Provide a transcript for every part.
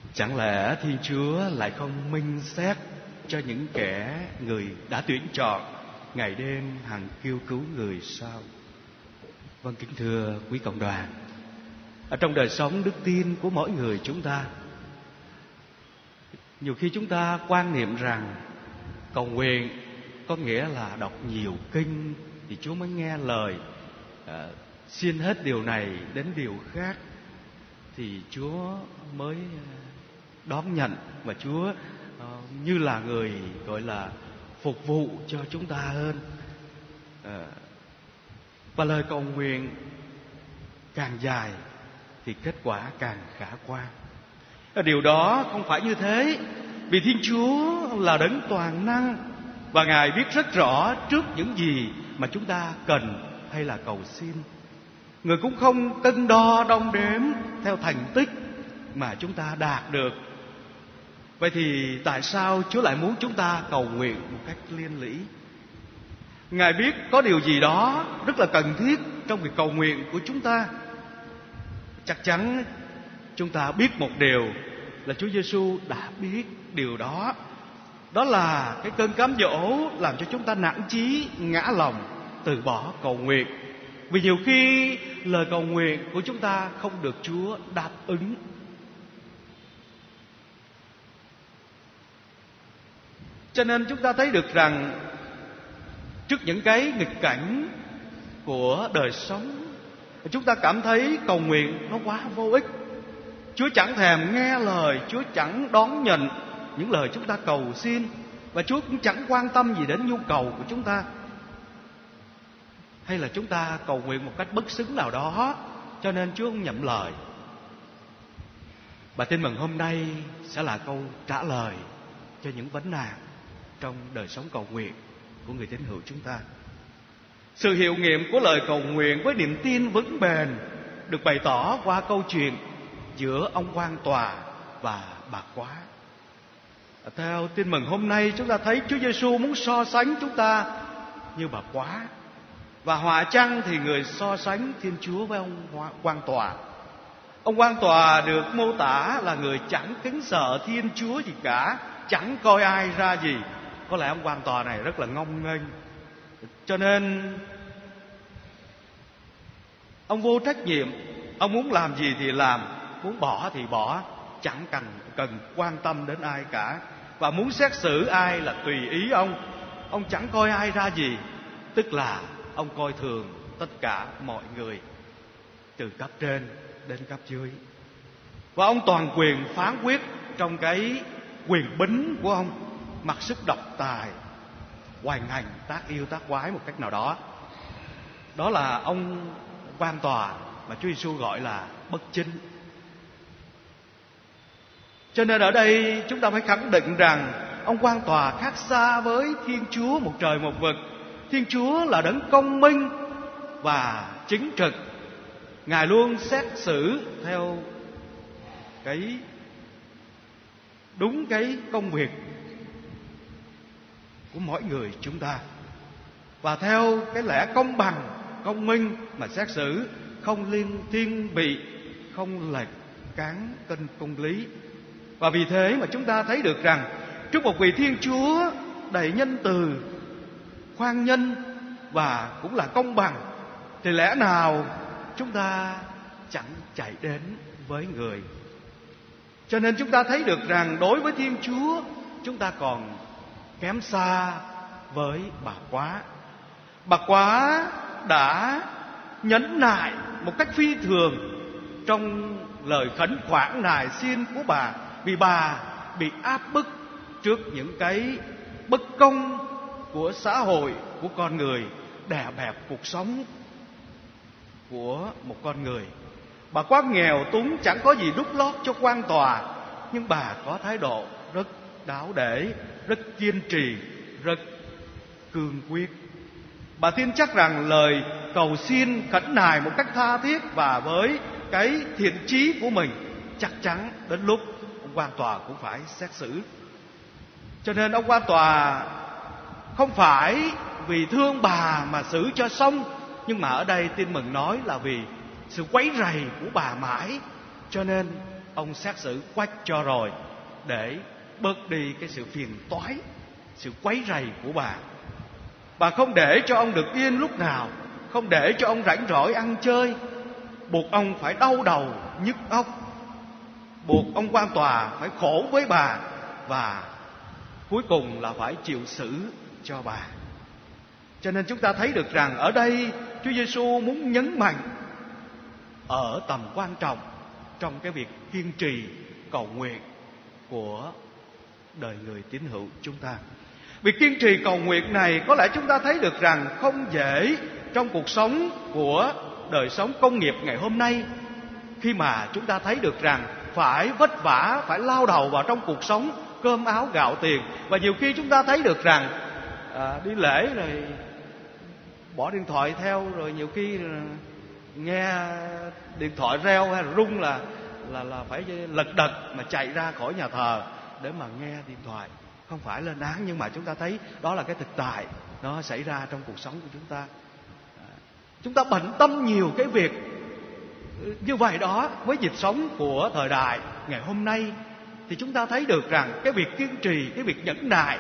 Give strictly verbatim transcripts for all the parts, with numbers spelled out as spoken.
Chẳng lẽ Thiên Chúa lại không minh xét cho những kẻ người đã tuyển chọn ngày đêm hằng kêu cứu người sao? Vâng, kính thưa quý cộng đoàn, ở trong đời sống đức tin của mỗi người chúng ta, nhiều khi chúng ta quan niệm rằng cầu nguyện có nghĩa là đọc nhiều kinh thì Chúa mới nghe lời, à, xin hết điều này đến điều khác thì Chúa mới đón nhận, và Chúa uh, như là người gọi là phục vụ cho chúng ta hơn. Uh, và lời cầu nguyện càng dài thì kết quả càng khả quan. Điều đó không phải như thế, vì Thiên Chúa là đấng toàn năng và Ngài biết rất rõ trước những gì mà chúng ta cần hay là cầu xin. Người cũng không cân đo đong đếm theo thành tích mà chúng ta đạt được. Vậy thì tại sao Chúa lại muốn chúng ta cầu nguyện một cách liên lỉ? Ngài biết có điều gì đó rất là cần thiết trong việc cầu nguyện của chúng ta. Chắc chắn chúng ta biết một điều là Chúa Giêsu đã biết điều đó. Đó là cái cơn cám dỗ làm cho chúng ta nản chí, ngã lòng, từ bỏ cầu nguyện. Vì nhiều khi lời cầu nguyện của chúng ta không được Chúa đáp ứng. Cho nên chúng ta thấy được rằng trước những cái nghịch cảnh của đời sống, chúng ta cảm thấy cầu nguyện nó quá vô ích. Chúa chẳng thèm nghe lời, Chúa chẳng đón nhận những lời chúng ta cầu xin, và Chúa cũng chẳng quan tâm gì đến nhu cầu của chúng ta. Hay là chúng ta cầu nguyện một cách bất xứng nào đó, cho nên Chúa không nhậm lời. Bài tin mừng hôm nay sẽ là câu trả lời cho những vấn nạn trong đời sống cầu nguyện của người tín hữu chúng ta. Sự hiệu nghiệm của lời cầu nguyện với niềm tin vững bền được bày tỏ qua câu chuyện giữa ông quan tòa và bà quá. Theo tin mừng hôm nay, chúng ta thấy Chúa Giêsu muốn so sánh chúng ta như bà quá, và họa chăng thì người so sánh Thiên Chúa với ông quan tòa. Ông quan tòa được mô tả là người chẳng kính sợ Thiên Chúa gì cả, chẳng coi ai ra gì. Có lẽ ông quan tòa này rất là ngông nghênh, cho nên ông vô trách nhiệm. Ông muốn làm gì thì làm, muốn bỏ thì bỏ, chẳng cần cần quan tâm đến ai cả. Và muốn xét xử ai là tùy ý ông. Ông chẳng coi ai ra gì, tức là ông coi thường tất cả mọi người, từ cấp trên đến cấp dưới. Và ông toàn quyền phán quyết trong cái quyền bính của ông, mặc sức độc tài, hoành hành, tác yêu tác quái một cách nào đó. Đó là ông quan tòa mà Chúa Giêsu gọi là bất chính. Cho nên ở đây chúng ta phải khẳng định rằng ông quan tòa khác xa với Thiên Chúa một trời một vực. Thiên Chúa là đấng công minh và chính trực. Ngài luôn xét xử theo cái đúng cái công việc của mỗi người chúng ta, và theo cái lẽ công bằng, công minh mà xét xử, không liên thiên vị, không lệch cán cân công lý. Và vì thế mà chúng ta thấy được rằng trước một vị Thiên Chúa đầy nhân từ, khoan nhân và cũng là công bằng, thì lẽ nào chúng ta chẳng chạy đến với người. Cho nên chúng ta thấy được rằng đối với Thiên Chúa, chúng ta còn kém xa với bà quá. Bà quá đã nhẫn nại một cách phi thường trong lời khẩn khoản nài xin của bà, vì bà bị áp bức trước những cái bất công của xã hội, của con người, đè bẹp cuộc sống của một con người. Bà quá nghèo túng, chẳng có gì đút lót cho quan tòa, nhưng bà có thái độ rất đáo để, rất kiên trì, rất cương quyết. Bà tin chắc rằng lời cầu xin khẩn nài một cách tha thiết và với cái thiện chí của mình, chắc chắn đến lúc ông quan tòa cũng phải xét xử. Cho nên ông quan tòa không phải vì thương bà mà xử cho xong, nhưng mà ở đây tin mừng nói là vì sự quấy rầy của bà mãi, cho nên ông xét xử quách cho rồi, để bớt đi cái sự phiền toái, sự quấy rầy của bà. Bà không để cho ông được yên lúc nào, không để cho ông rảnh rỗi ăn chơi, buộc ông phải đau đầu nhức óc, buộc ông quan tòa phải khổ với bà, và cuối cùng là phải chịu xử cho bà. Cho nên chúng ta thấy được rằng ở đây Chúa Giêsu muốn nhấn mạnh ở tầm quan trọng trong cái việc kiên trì cầu nguyện của đời người tín hữu chúng ta. Việc kiên trì cầu nguyện này có lẽ chúng ta thấy được rằng không dễ trong cuộc sống của đời sống công nghiệp ngày hôm nay, khi mà chúng ta thấy được rằng phải vất vả, phải lao đầu vào trong cuộc sống cơm áo gạo tiền. Và nhiều khi chúng ta thấy được rằng à, đi lễ rồi bỏ điện thoại theo, rồi nhiều khi nghe điện thoại reo hay là rung là là là phải lật đật mà chạy ra khỏi nhà thờ để mà nghe điện thoại. Không phải lên án, nhưng mà chúng ta thấy đó là cái thực tại nó xảy ra trong cuộc sống của chúng ta. Chúng ta bận tâm nhiều cái việc như vậy đó với nhịp sống của thời đại ngày hôm nay, thì chúng ta thấy được rằng cái việc kiên trì, cái việc nhẫn nại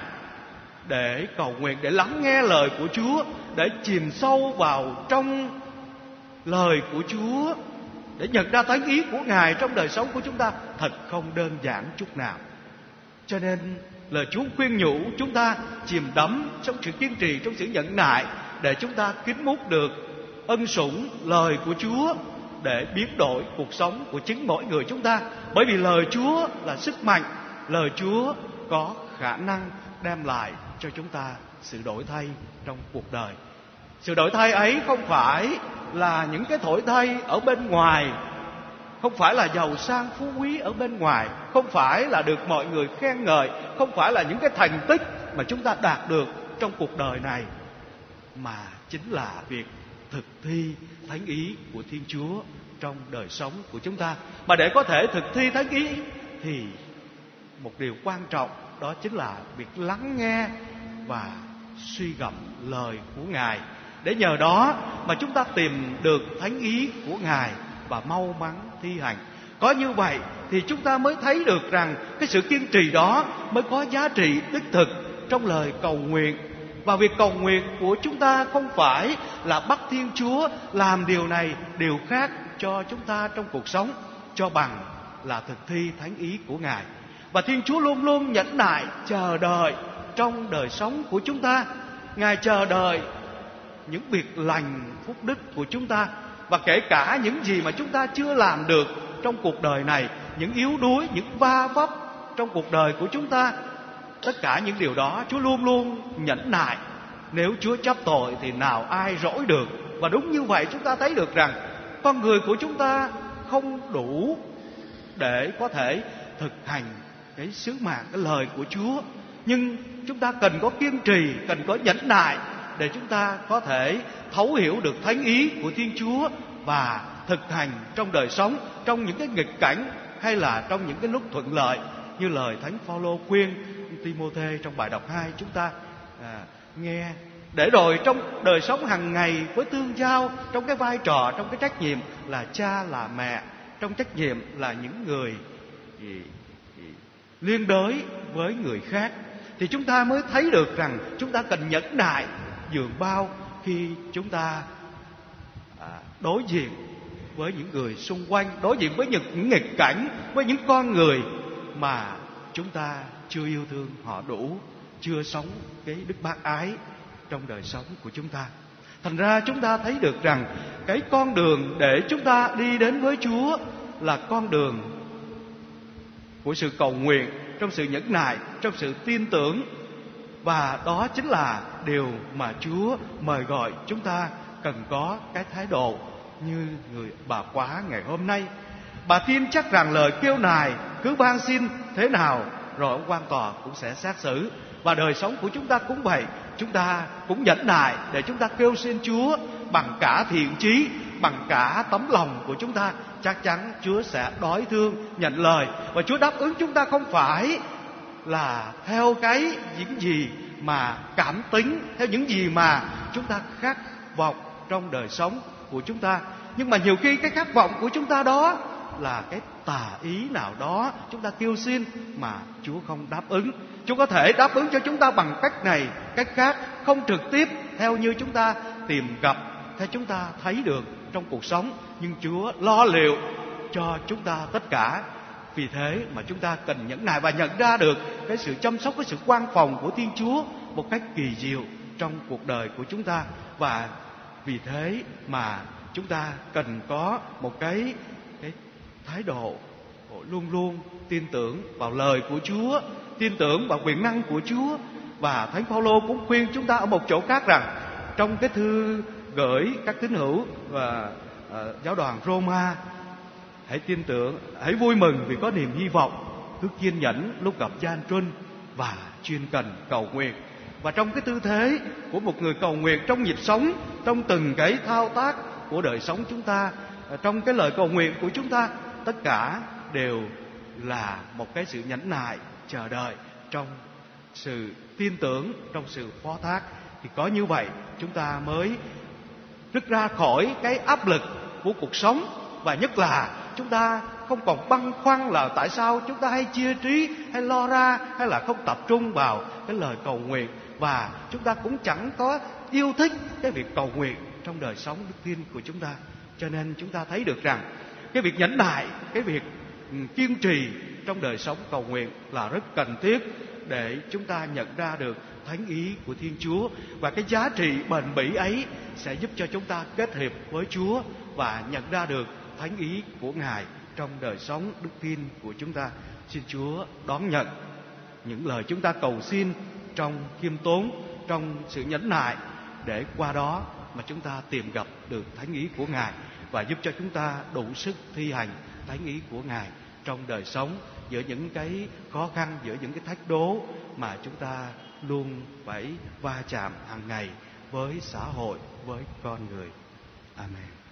để cầu nguyện, để lắng nghe lời của Chúa, để chìm sâu vào trong lời của Chúa, để nhận ra thánh ý của Ngài trong đời sống của chúng ta thật không đơn giản chút nào. Cho nên lời Chúa khuyên nhủ chúng ta chìm đắm trong sự kiên trì, trong sự nhẫn nại, để chúng ta kính múc được ân sủng lời của Chúa để biến đổi cuộc sống của chính mỗi người chúng ta. Bởi vì lời Chúa là sức mạnh, lời Chúa có khả năng đem lại cho chúng ta sự đổi thay trong cuộc đời. Sự đổi thay ấy không phải là những cái đổi thay ở bên ngoài, không phải là giàu sang phú quý ở bên ngoài, không phải là được mọi người khen ngợi, không phải là những cái thành tích mà chúng ta đạt được trong cuộc đời này, mà chính là việc thực thi thánh ý của Thiên Chúa trong đời sống của chúng ta. Mà để có thể thực thi thánh ý thì một điều quan trọng đó chính là việc lắng nghe và suy gẫm lời của Ngài, để nhờ đó mà chúng ta tìm được thánh ý của Ngài và mau mắn thi hành. Có như vậy thì chúng ta mới thấy được rằng cái sự kiên trì đó mới có giá trị đích thực trong lời cầu nguyện. Và việc cầu nguyện của chúng ta không phải là bắt Thiên Chúa làm điều này, điều khác cho chúng ta trong cuộc sống, cho bằng là thực thi thánh ý của Ngài. Và Thiên Chúa luôn luôn nhẫn nại chờ đợi trong đời sống của chúng ta. Ngài chờ đợi những việc lành phúc đức của chúng ta, và kể cả những gì mà chúng ta chưa làm được trong cuộc đời này, những yếu đuối, những va vấp trong cuộc đời của chúng ta, tất cả những điều đó Chúa luôn luôn nhẫn nại. Nếu Chúa chấp tội thì nào ai rỗi được. Và đúng như vậy, chúng ta thấy được rằng con người của chúng ta không đủ để có thể thực hành cái sứ mạng, cái lời của Chúa. Nhưng chúng ta cần có kiên trì, cần có nhẫn nại để chúng ta có thể thấu hiểu được thánh ý của Thiên Chúa và thực hành trong đời sống, trong những cái nghịch cảnh hay là trong những cái lúc thuận lợi, như lời Thánh Phaolô khuyên Ti-mô-thê trong bài đọc hai chúng ta à, nghe. Để rồi trong đời sống hàng ngày với tương giao, trong cái vai trò, trong cái trách nhiệm là cha là mẹ, trong trách nhiệm là những người gì, gì, liên đới với người khác, thì chúng ta mới thấy được rằng chúng ta cần nhẫn nại dường bao khi chúng ta à, đối diện với những người xung quanh, đối diện với những nghịch cảnh, với những con người mà chúng ta chưa yêu thương họ đủ, chưa sống cái đức bác ái trong đời sống của chúng ta. Thành ra chúng ta thấy được rằng cái con đường để chúng ta đi đến với Chúa là con đường của sự cầu nguyện, trong sự nhẫn nại, trong sự tin tưởng. Và đó chính là điều mà Chúa mời gọi chúng ta cần có cái thái độ như người bà quá ngày hôm nay. Bà tin chắc rằng lời kêu nài cứ van xin thế nào rồi ông quan tòa cũng sẽ xét xử. Và đời sống của chúng ta cũng vậy, chúng ta cũng nhẫn nại để chúng ta kêu xin Chúa bằng cả thiện chí, bằng cả tấm lòng của chúng ta. Chắc chắn Chúa sẽ đói thương, nhận lời. Và Chúa đáp ứng chúng ta không phải là theo cái những gì mà cảm tính, theo những gì mà chúng ta khát vọng trong đời sống của chúng ta. Nhưng mà nhiều khi cái khát vọng của chúng ta đó là cái tà ý nào đó chúng ta kêu xin mà Chúa không đáp ứng. Chúa có thể đáp ứng cho chúng ta bằng cách này, cách khác, không trực tiếp theo như chúng ta tìm gặp, theo chúng ta thấy được trong cuộc sống, nhưng Chúa lo liệu cho chúng ta tất cả. Vì thế mà chúng ta cần nhẫn nại và nhận ra được cái sự chăm sóc, cái sự quan phòng của Thiên Chúa một cách kỳ diệu trong cuộc đời của chúng ta. Và vì thế mà chúng ta cần có một cái, cái thái độ luôn luôn tin tưởng vào lời của Chúa, tin tưởng vào quyền năng của Chúa. Và Thánh Phaolô cũng khuyên chúng ta ở một chỗ khác rằng, trong cái thư gửi các tín hữu và uh, giáo đoàn Roma, hãy tin tưởng, hãy vui mừng vì có niềm hy vọng, cứ kiên nhẫn lúc gặp gian truân và chuyên cần cầu nguyện. Và trong cái tư thế của một người cầu nguyện trong nhịp sống, trong từng cái thao tác của đời sống chúng ta, trong cái lời cầu nguyện của chúng ta, tất cả đều là một cái sự nhẫn nại, chờ đợi trong sự tin tưởng, trong sự phó thác. Thì có như vậy chúng ta mới rút ra khỏi cái áp lực của cuộc sống. Và nhất là chúng ta không còn băn khoăn là tại sao chúng ta hay chia trí, hay lo ra, hay là không tập trung vào cái lời cầu nguyện. Và chúng ta cũng chẳng có yêu thích cái việc cầu nguyện trong đời sống đức tin của chúng ta. Cho nên chúng ta thấy được rằng cái việc nhẫn nại, cái việc kiên trì trong đời sống cầu nguyện là rất cần thiết để chúng ta nhận ra được thánh ý của Thiên Chúa. Và cái giá trị bền bỉ ấy sẽ giúp cho chúng ta kết hiệp với Chúa và nhận ra được thánh ý của Ngài trong đời sống đức tin của chúng ta. Xin Chúa đón nhận những lời chúng ta cầu xin trong khiêm tốn, trong sự nhẫn nại, để qua đó mà chúng ta tìm gặp được thánh ý của Ngài và giúp cho chúng ta đủ sức thi hành thánh ý của Ngài trong đời sống, giữa những cái khó khăn, giữa những cái thách đố mà chúng ta luôn phải va chạm hàng ngày với xã hội, với con người. Amen.